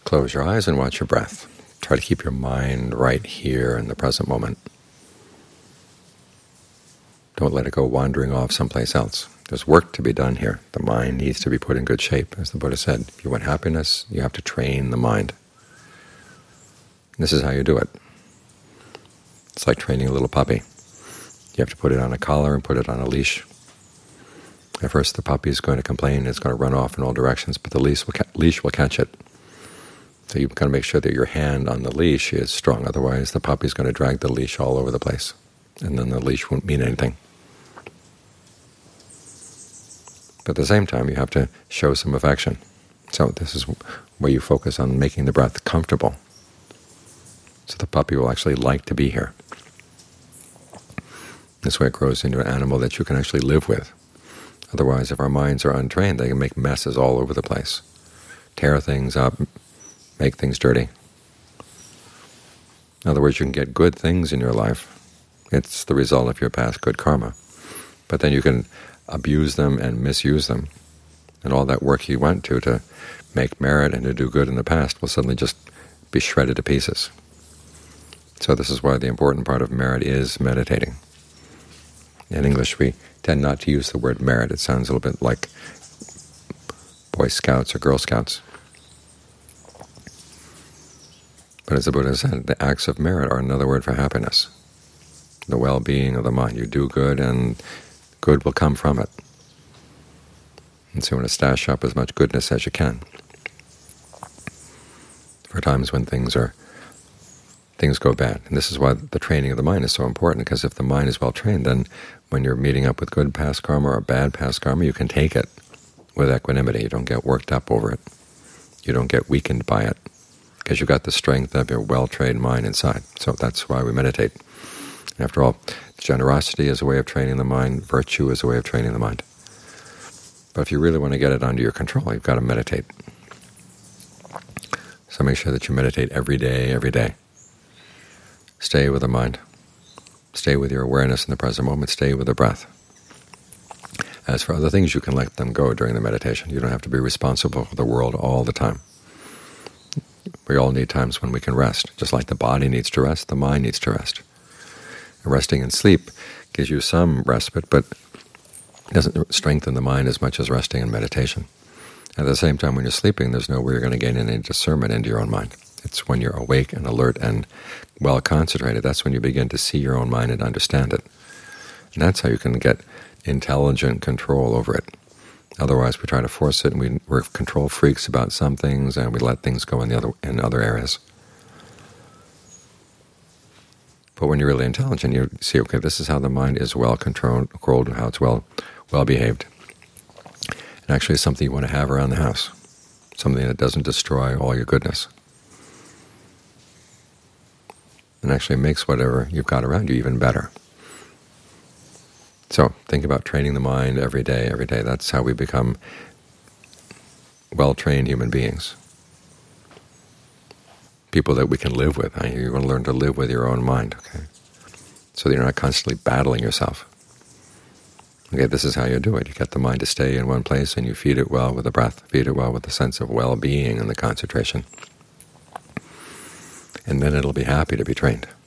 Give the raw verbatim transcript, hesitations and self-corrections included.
Close your eyes and watch your breath. Try to keep your mind right here in the present moment. Don't let it go wandering off someplace else. There's work to be done here. The mind needs to be put in good shape. As the Buddha said, if you want happiness, you have to train the mind. This is how you do it. It's like training a little puppy. You have to put it on a collar and put it on a leash. At first the puppy is going to complain, it's going to run off in all directions, but the leash will, ca leash will catch it. So you've got to make sure that your hand on the leash is strong, otherwise the puppy is going to drag the leash all over the place, and then the leash won't mean anything. But at the same time, you have to show some affection. So this is where you focus on making the breath comfortable, so the puppy will actually like to be here. This way it grows into an animal that you can actually live with. Otherwise, if our minds are untrained, they can make messes all over the place, tear things up, make things dirty. In other words, you can get good things in your life. It's the result of your past good karma. But then you can abuse them and misuse them, and all that work you went to to make merit and to do good in the past will suddenly just be shredded to pieces. So this is why the important part of merit is meditating. In English, we tend not to use the word merit. It sounds a little bit like Boy Scouts or Girl Scouts. But as the Buddha said, the acts of merit are another word for happiness, the well-being of the mind. You do good, and good will come from it. And so you want to stash up as much goodness as you can for times when things are things go bad. And this is why the training of the mind is so important, because if the mind is well trained, then when you're meeting up with good past karma or bad past karma, you can take it with equanimity. You don't get worked up over it. You don't get weakened by it, because you've got the strength of your well-trained mind inside. So that's why we meditate. After all, generosity is a way of training the mind. Virtue is a way of training the mind. But if you really want to get it under your control, you've got to meditate. So make sure that you meditate every day, every day. Stay with the mind. Stay with your awareness in the present moment. Stay with the breath. As for other things, you can let them go during the meditation. You don't have to be responsible for the world all the time. We all need times when we can rest. Just like the body needs to rest, the mind needs to rest. Resting in sleep gives you some respite, but doesn't strengthen the mind as much as resting in meditation. At the same time, when you're sleeping, there's no way you're going to gain any discernment into your own mind. It's when you're awake and alert and well concentrated, that's when you begin to see your own mind and understand it. And that's how you can get intelligent control over it. Otherwise, we try to force it, and we, we're control freaks about some things, and we let things go in the other in other areas. But when you're really intelligent, you see, okay, this is how the mind is well controlled, controlled and how it's well well behaved. And actually, it's something you want to have around the house, something that doesn't destroy all your goodness, and actually makes whatever you've got around you even better. So think about training the mind every day, every day. That's how we become well-trained human beings, people that we can live with. You want to learn to live with your own mind, okay? So that you're not constantly battling yourself. Okay, this is how you do it. You get the mind to stay in one place, and you feed it well with the breath, feed it well with the sense of well-being and the concentration. And then it'll be happy to be trained.